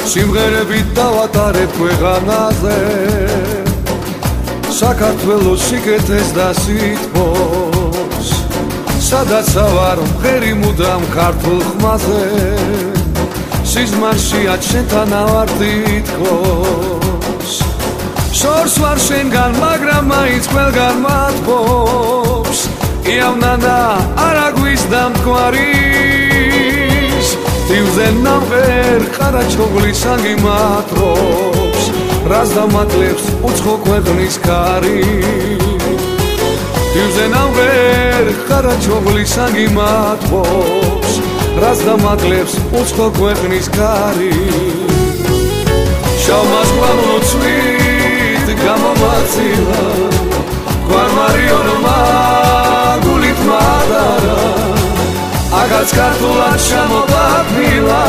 სიმღერებით დავატარებ ქვეყანაზე საქართველოს სიკეთეს და სითბოს სადაც ავარ მღერი მუდამ ქართულ ხმაზე სიზმარშია შენთან ავარ თითქოს შორს ვარ შენგან მაგრამ მაინც ყველგან მათბობს იავნანა არა გვიზდა მტკვარის თივზე ნამღერ ყარაჩოღლის აგიმატრობს რას დამატლებს უცხო ქვეყნის კარი თივზე ნამღერ ყარაჩოღლის აგიმატრობს რას დამატლებს უცხო ქვეყნის კარი შავმას გვალოცვით გამომაცილა გვარმარიონმა გულით მადარა აგაც ქართულად შემოვაფრილა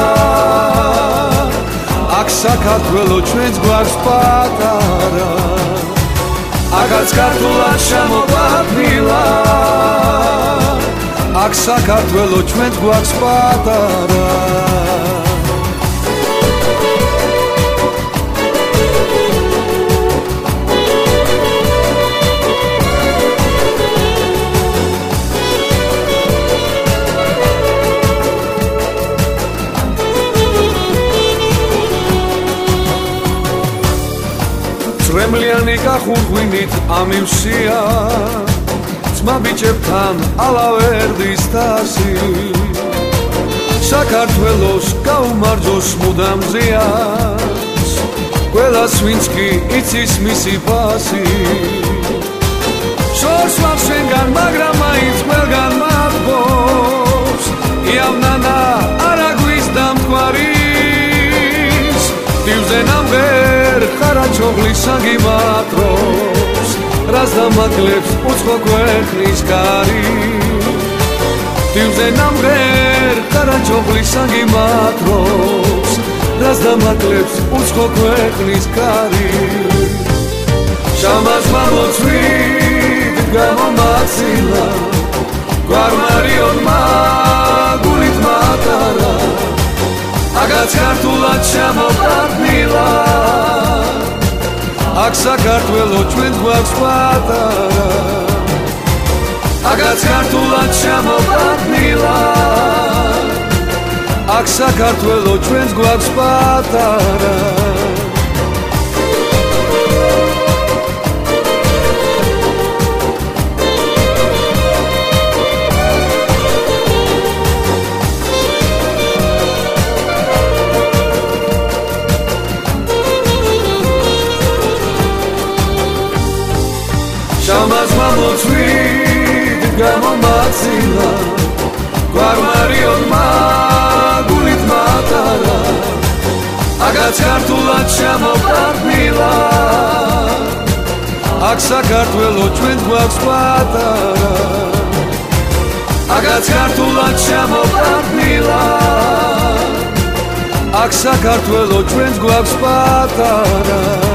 აქ საქართველო ჩვენს გვაქვს პატარა აგაც ქართულად შემოვაფრილა აქ საქართველო ჩვენს გვაქვს პატარა წრემლიანი გახურგვინით ამივსია ძმა ბიჭებთან ალავერდის თასი საქართველოს გაუმარჯოს მუდამ ზიანს ყველას ვინც კი იცის მისი ფასი შორს ვარ შენგან მაგრამ მაინც ყველგან მათბობს იავნანა არა გვიზდა მტკვარის თივზე ნამღერ ყარაჩოღლის აგიმატრობს რას დამატლებს უცხო ქვეყნის კარი თივზე ნამღერ ყარაჩოღლის აგიმატრობს რას დამატლებს უცხო ქვეყნის კარი შამას მამოცვით გამომაცილა გვარმარიონმა გულით მატარა აგაც ქართულად შემოვაფრილა აქ საქართველო ჩვენს გვაქვს პატარა აგაც ქართულად შემოვაფრილა აქ საქართველო ჩვენს გვაქვს პატარა შამას მამოცვით გამომაცილა გვარმარიონმა გულით მატარა აგაც ქართულად შემოვაფრილა აქ საქართველო ჩვენს გვაქვს პატარა აგაც ქართულად შემოვაფრილა აქ საქართველო ჩვენს გვაქვს პატარა